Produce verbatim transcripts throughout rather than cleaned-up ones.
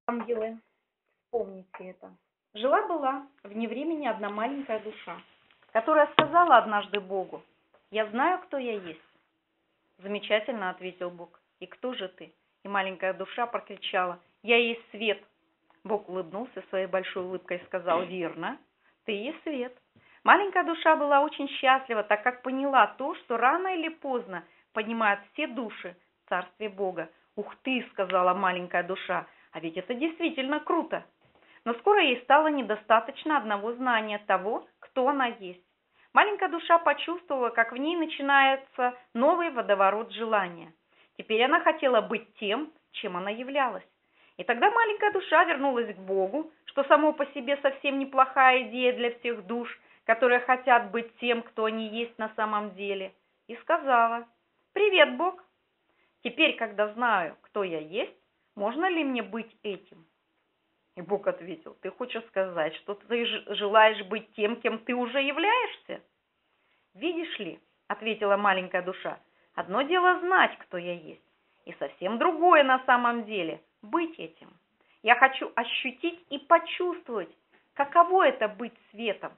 Ангелы, вспомните это. Жила-была в невремени одна маленькая душа, которая сказала однажды Богу: «Я знаю, кто я есть». «Замечательно», — ответил Бог. «И кто же ты?» И маленькая душа прокричала: «Я есть свет». Бог улыбнулся своей большой улыбкой и сказал: «Верно, ты есть свет». Маленькая душа была очень счастлива, так как поняла то, что рано или поздно понимают все души в Царстве Бога. «Ух ты!» — сказала маленькая душа, «а ведь это действительно круто». Но скоро ей стало недостаточно одного знания того, кто она есть. Маленькая душа почувствовала, как в ней начинается новый водоворот желания. Теперь она хотела быть тем, чем она являлась. И тогда маленькая душа вернулась к Богу, что само по себе совсем неплохая идея для всех душ, которые хотят быть тем, кто они есть на самом деле, и сказала: «Привет, Бог! Теперь, когда знаю, кто я есть, можно ли мне быть этим?» И Бог ответил: «Ты хочешь сказать, что ты желаешь быть тем, кем ты уже являешься?» «Видишь ли, — ответила маленькая душа, — одно дело знать, кто я есть, и совсем другое на самом деле — быть этим. Я хочу ощутить и почувствовать, каково это быть светом».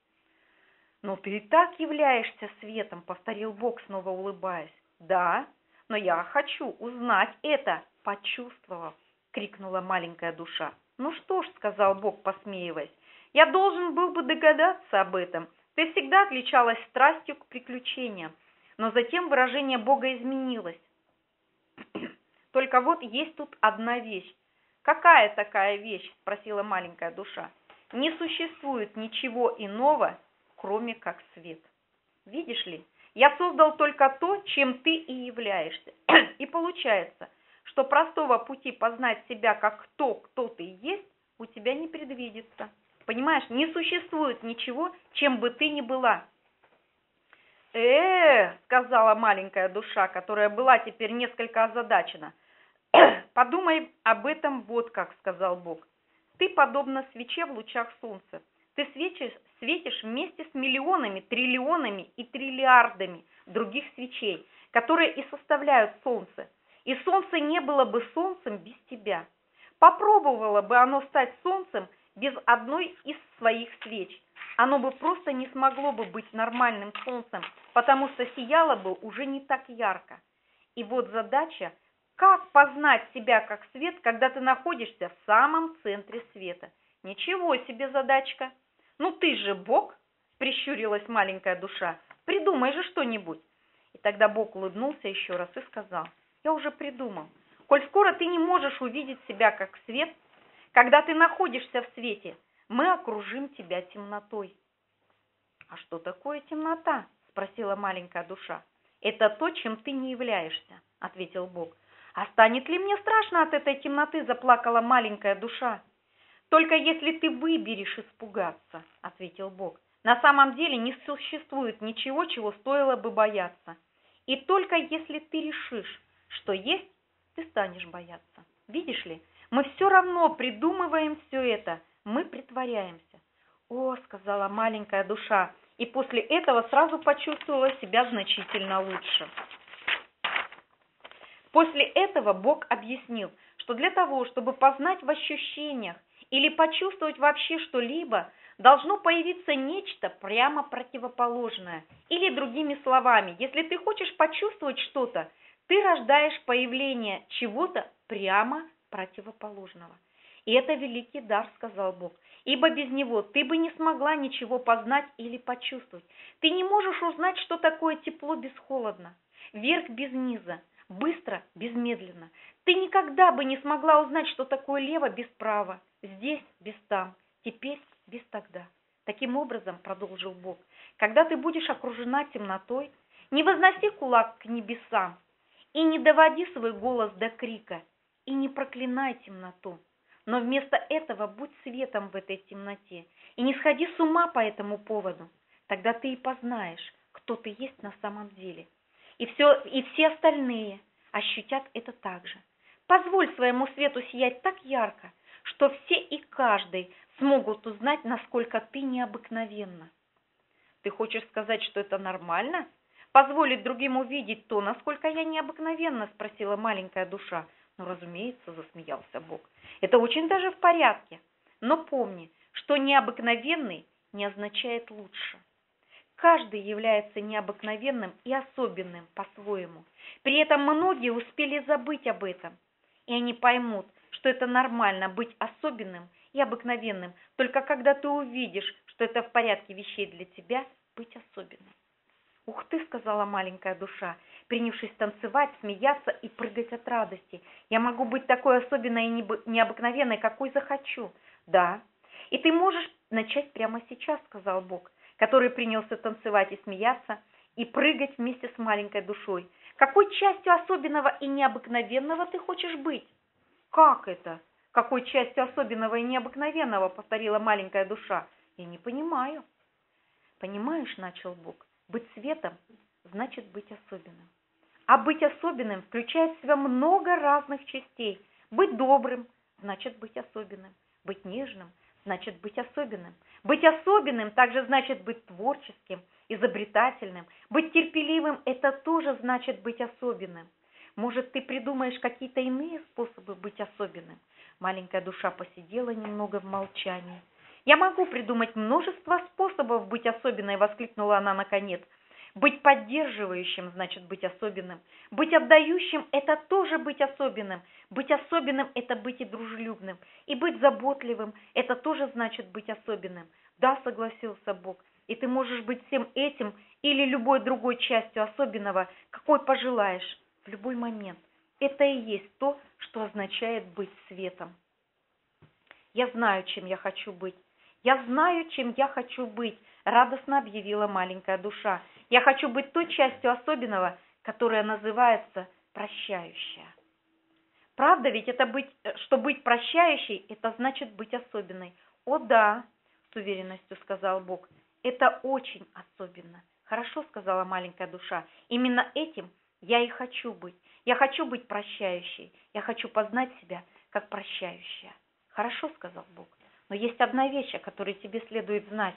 «Но ты и так являешься светом, — повторил Бог, снова улыбаясь. «Да, но я хочу узнать это, почувствовав», — крикнула маленькая душа. «Ну что ж, — сказал Бог, посмеиваясь, — я должен был бы догадаться об этом. Ты всегда отличалась страстью к приключениям». Но затем выражение Бога изменилось. «Только вот есть тут одна вещь». «Какая такая вещь?» — спросила маленькая душа. «Не существует ничего иного, кроме как свет. Видишь ли, я создал только то, чем ты и являешься. И получается, что простого пути познать себя как то, кто ты есть, у тебя не предвидится. Понимаешь, не существует ничего, чем бы ты ни была». «Э-э-э», сказала маленькая душа, которая была теперь несколько озадачена. «Подумай об этом вот как», — сказал Бог. «Ты подобна свече в лучах солнца. Ты светишь, светишь вместе с миллионами, триллионами и триллиардами других свечей, которые и составляют солнце. И солнце не было бы солнцем без тебя. Попробовало бы оно стать солнцем без одной из своих свеч. Оно бы просто не смогло бы быть нормальным солнцем, потому что сияло бы уже не так ярко. И вот задача: как познать себя как свет, когда ты находишься в самом центре света? Ничего себе задачка! Ну ты же Бог!» — прищурилась маленькая душа. «Придумай же что-нибудь». И тогда Бог улыбнулся еще раз и сказал: «Я уже придумал. Коль скоро ты не можешь увидеть себя как свет, когда ты находишься в свете, мы окружим тебя темнотой». «А что такое темнота?» — спросила маленькая душа. «Это то, чем ты не являешься», — ответил Бог. «А станет ли мне страшно от этой темноты?» — заплакала маленькая душа. «Только если ты выберешь испугаться», — ответил Бог. «На самом деле не существует ничего, чего стоило бы бояться. И только если ты решишь, что есть, ты станешь бояться. Видишь ли, мы все равно придумываем все это, мы притворяемся». «О», — сказала маленькая душа, и после этого сразу почувствовала себя значительно лучше. После этого Бог объяснил, что для того, чтобы познать в ощущениях или почувствовать вообще что-либо, должно появиться нечто прямо противоположное. Или другими словами, если ты хочешь почувствовать что-то, ты рождаешь появление чего-то прямо противоположного. «И это великий дар», — сказал Бог, «ибо без него ты бы не смогла ничего познать или почувствовать. Ты не можешь узнать, что такое тепло без холодно, вверх без низа, быстро без медленно. Ты никогда бы не смогла узнать, что такое лево без права, здесь без там, теперь без тогда». Таким образом, продолжил Бог, когда ты будешь окружена темнотой, не возноси кулак к небесам и не доводи свой голос до крика, и не проклинай темноту, но вместо этого будь светом в этой темноте и не сходи с ума по этому поводу. Тогда ты и познаешь, кто ты есть на самом деле. И, все, и все остальные ощутят это так же. Позволь своему свету сиять так ярко, что все и каждый смогут узнать, насколько ты необыкновенна. «Ты хочешь сказать, что это нормально? Позволить другим увидеть то, насколько я необыкновенна?» — спросила маленькая душа. Ну, разумеется, засмеялся Бог. Это очень даже в порядке. Но помни, что необыкновенный не означает лучше. Каждый является необыкновенным и особенным по-своему. При этом многие успели забыть об этом. И они поймут, что это нормально быть особенным и обыкновенным, только когда ты увидишь, что это в порядке вещей для тебя быть особенным. «Ух ты!» — сказала маленькая душа, принявшись танцевать, смеяться и прыгать от радости. «Я могу быть такой особенной и необыкновенной, какой захочу». «Да, и ты можешь начать прямо сейчас», — сказал Бог, который принялся танцевать и смеяться, и прыгать вместе с маленькой душой. «Какой частью особенного и необыкновенного ты хочешь быть?» «Как это? Какой частью особенного и необыкновенного?» — повторила маленькая душа. «Я не понимаю». «Понимаешь, — начал Бог, — быть светом значит быть особенным. А быть особенным включает в себя много разных частей. Быть добрым значит быть особенным. Быть нежным значит быть особенным. Быть особенным также значит быть творческим, изобретательным. Быть терпеливым – это тоже значит быть особенным. Может, ты придумаешь какие-то иные способы быть особенным?» Маленькая душа посидела немного в молчании. «Я могу придумать множество способов быть особенной», — воскликнула она наконец. «Быть поддерживающим значит быть особенным. Быть отдающим — это тоже быть особенным. Быть особенным — это быть и дружелюбным. И быть заботливым — это тоже значит быть особенным». «Да», — согласился Бог, — «и ты можешь быть всем этим или любой другой частью особенного, какой пожелаешь, в любой момент. Это и есть то, что означает быть светом». «Я знаю, чем я хочу быть. Я знаю, чем я хочу быть», — радостно объявила маленькая душа. «Я хочу быть той частью особенного, которая называется прощающая». «Правда ведь это быть, что быть прощающей — это значит быть особенной?» «О да», — с уверенностью сказал Бог, — «это очень особенно». «Хорошо», — сказала маленькая душа, — «именно этим я и хочу быть. Я хочу быть прощающей. Я хочу познать себя как прощающая». «Хорошо», — сказал Бог, — «но есть одна вещь, о которой тебе следует знать».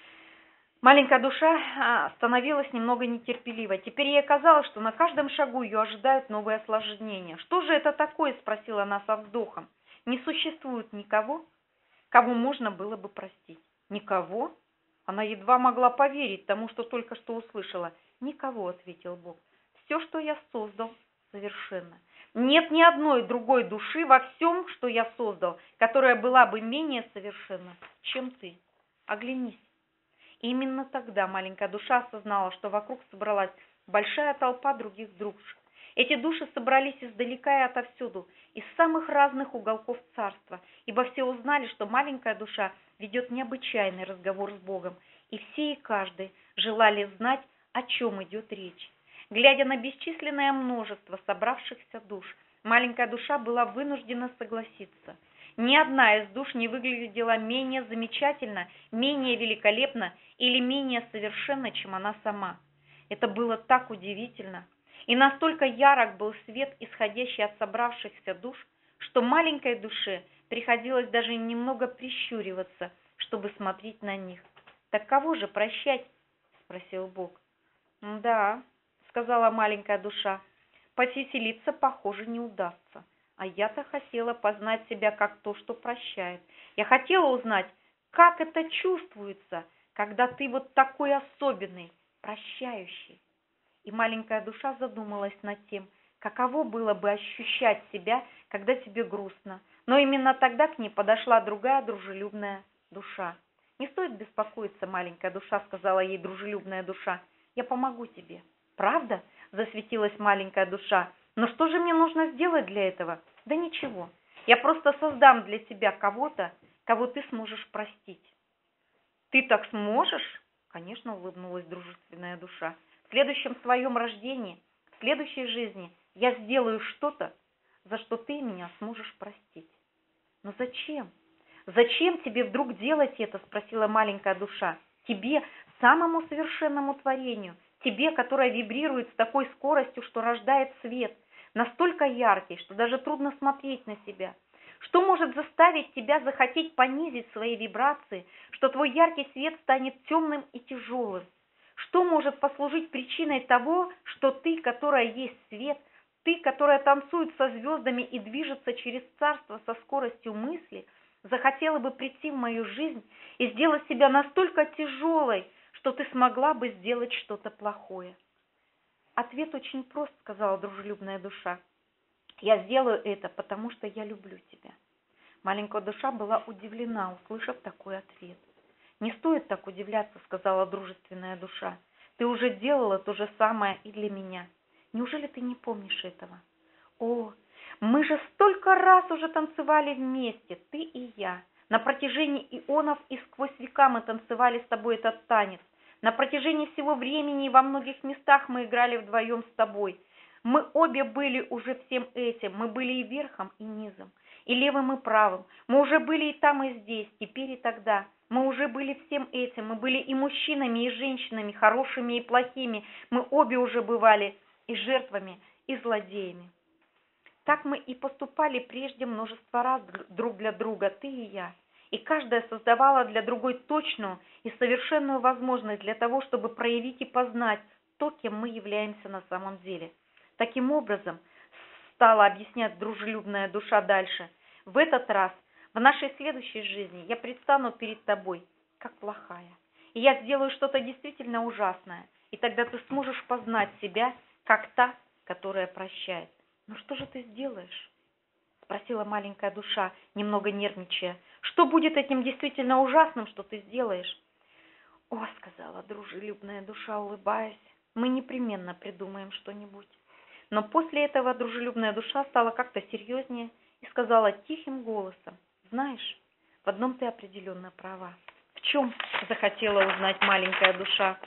Маленькая душа становилась немного нетерпеливой. Теперь ей казалось, что на каждом шагу ее ожидают новые осложнения. «Что же это такое?» — спросила она со вздохом. «Не существует никого, кого можно было бы простить». «Никого?» Она едва могла поверить тому, что только что услышала. «Никого», — ответил Бог. «Все, что я создал, совершенно. Нет ни одной другой души во всем, что я создал, которая была бы менее совершенна, чем ты. Оглянись». И именно тогда маленькая душа осознала, что вокруг собралась большая толпа других душ. Эти души собрались издалека и отовсюду, из самых разных уголков царства, ибо все узнали, что маленькая душа ведет необычайный разговор с Богом, и все и каждый желали знать, о чем идет речь. Глядя на бесчисленное множество собравшихся душ, маленькая душа была вынуждена согласиться. Ни одна из душ не выглядела менее замечательно, менее великолепно или менее совершенно, чем она сама. Это было так удивительно. И настолько ярок был свет, исходящий от собравшихся душ, что маленькой душе приходилось даже немного прищуриваться, чтобы смотреть на них. «Так кого же прощать?» — спросил Бог. «Да», — сказала маленькая душа, — «повеселиться, похоже, не удастся. А я-то хотела познать себя как то, что прощает. Я хотела узнать, как это чувствуется, когда ты вот такой особенный, прощающий». И маленькая душа задумалась над тем, каково было бы ощущать себя, когда тебе грустно. Но именно тогда к ней подошла другая дружелюбная душа. «Не стоит беспокоиться, маленькая душа», — сказала ей дружелюбная душа. «Я помогу тебе». «Правда?» — засветилась маленькая душа. «Но что же мне нужно сделать для этого?» «Да ничего. Я просто создам для тебя кого-то, кого ты сможешь простить». «Ты так сможешь?» — конечно, улыбнулась дружественная душа. «В следующем своем рождении, в следующей жизни я сделаю что-то, за что ты меня сможешь простить». «Но зачем? Зачем тебе вдруг делать это?» — спросила маленькая душа. «Тебе, самому совершенному творению, тебе, которое вибрирует с такой скоростью, что рождает свет, настолько яркий, что даже трудно смотреть на себя. Что может заставить тебя захотеть понизить свои вибрации, что твой яркий свет станет темным и тяжелым? Что может послужить причиной того, что ты, которая есть свет, ты, которая танцует со звездами и движется через царство со скоростью мысли, захотела бы прийти в мою жизнь и сделать себя настолько тяжелой, что ты смогла бы сделать что-то плохое? Ответ очень прост, сказала дружелюбная душа. Я сделаю это, потому что я люблю тебя. Маленькая душа была удивлена, услышав такой ответ. Не стоит так удивляться, сказала дружественная душа. Ты уже делала то же самое и для меня. Неужели ты не помнишь этого? О, мы же столько раз уже танцевали вместе, ты и я. На протяжении ионов и сквозь века мы танцевали с тобой этот танец. На протяжении всего времени и во многих местах мы играли вдвоем с тобой. Мы обе были уже всем этим, мы были и верхом, и низом, и левым, и правым. Мы уже были и там, и здесь, теперь и тогда. Мы уже были всем этим, мы были и мужчинами, и женщинами, хорошими и плохими. Мы обе уже бывали и жертвами, и злодеями. Так мы и поступали прежде множество раз друг для друга, ты и я. И каждая создавала для другой точную и совершенную возможность для того, чтобы проявить и познать то, кем мы являемся на самом деле. Таким образом, стала объяснять дружелюбная душа дальше, в этот раз, в нашей следующей жизни, я предстану перед тобой, как плохая. И я сделаю что-то действительно ужасное, и тогда ты сможешь познать себя, как та, которая прощает. Ну что же ты сделаешь? Спросила маленькая душа, немного нервничая. Что будет этим действительно ужасным, что ты сделаешь? О, сказала дружелюбная душа, улыбаясь, мы непременно придумаем что-нибудь. Но после этого дружелюбная душа стала как-то серьезнее и сказала тихим голосом, знаешь, в одном ты определенно права. В чем? Захотела узнать маленькая душа.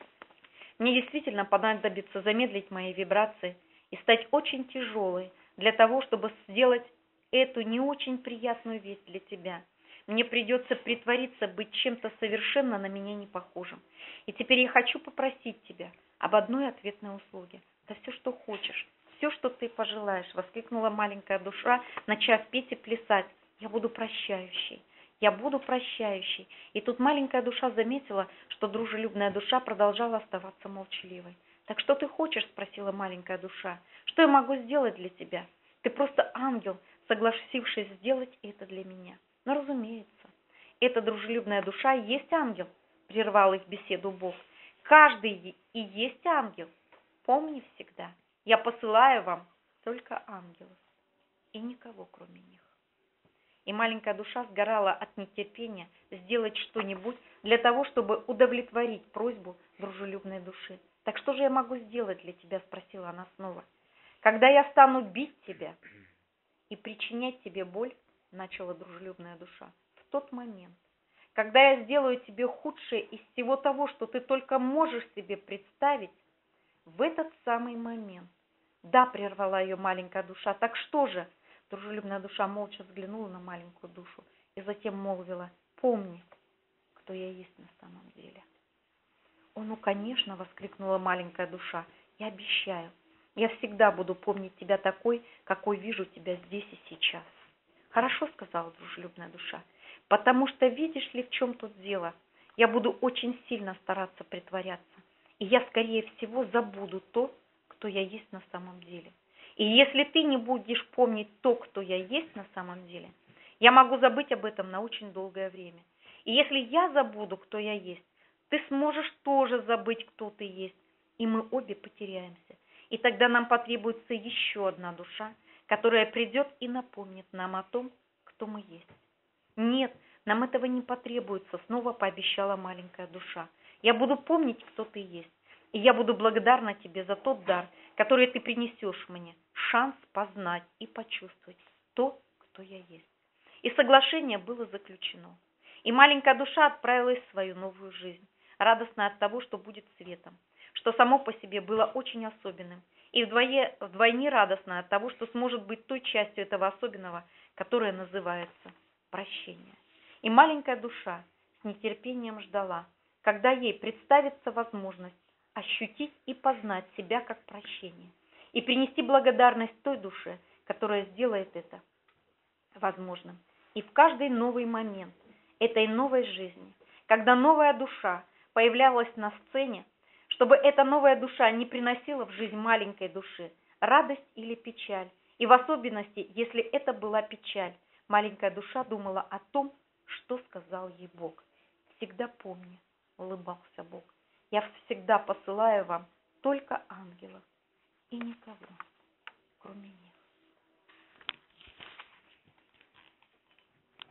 Мне действительно понадобится замедлить мои вибрации и стать очень тяжелой для того, чтобы сделать эту не очень приятную вещь для тебя. Мне придется притвориться быть чем-то совершенно на меня не похожим. И теперь я хочу попросить тебя об одной ответной услуге. Да все, что хочешь, все, что ты пожелаешь, воскликнула маленькая душа, начав петь и плясать. Я буду прощающей. Я буду прощающей. И тут маленькая душа заметила, что дружелюбная душа продолжала оставаться молчаливой. Так что ты хочешь? Спросила маленькая душа. Что я могу сделать для тебя? Ты просто ангел, согласившись сделать это для меня. Но, разумеется, эта дружелюбная душа и есть ангел, прервал их беседу Бог. Каждый и есть ангел. Помни всегда, я посылаю вам только ангелов и никого, кроме них. И маленькая душа сгорала от нетерпения сделать что-нибудь для того, чтобы удовлетворить просьбу дружелюбной души. «Так что же я могу сделать для тебя?» – спросила она снова. «Когда я стану бить тебя и причинять тебе боль, – начала дружелюбная душа, – в тот момент, когда я сделаю тебе худшее из всего того, что ты только можешь себе представить, в этот самый момент». «Да», – прервала ее маленькая душа, – «так что же?» Дружелюбная душа молча взглянула на маленькую душу и затем молвила: «Помни, кто я есть на самом деле». «О, ну, конечно!» — воскликнула маленькая душа. «Я обещаю, я всегда буду помнить тебя такой, какой вижу тебя здесь и сейчас». «Хорошо», — сказала дружелюбная душа, — «потому что видишь ли, в чем тут дело? Я буду очень сильно стараться притворяться, и я, скорее всего, забуду то, кто я есть на самом деле. И если ты не будешь помнить то, кто я есть на самом деле, я могу забыть об этом на очень долгое время. И если я забуду, кто я есть, ты сможешь тоже забыть, кто ты есть, и мы обе потеряемся. И тогда нам потребуется еще одна душа, которая придет и напомнит нам о том, кто мы есть». «Нет, нам этого не потребуется», — снова пообещала маленькая душа. «Я буду помнить, кто ты есть, и я буду благодарна тебе за тот дар, который ты принесешь мне, шанс познать и почувствовать то, кто я есть». И соглашение было заключено. И маленькая душа отправилась в свою новую жизнь, радостная от того, что будет светом, что само по себе было очень особенным, и вдвойне, вдвойне радостная от того, что сможет быть той частью этого особенного, которая называется прощение. И маленькая душа с нетерпением ждала, когда ей представится возможность ощутить и познать себя как прощение, и принести благодарность той душе, которая сделает это возможным. И в каждый новый момент этой новой жизни, когда новая душа появлялась на сцене, чтобы эта новая душа не приносила в жизнь маленькой души радость или печаль. И в особенности, если это была печаль, маленькая душа думала о том, что сказал ей Бог. «Всегда помни», — улыбался Бог, — «я всегда посылаю вам только ангелов и никого, кроме них».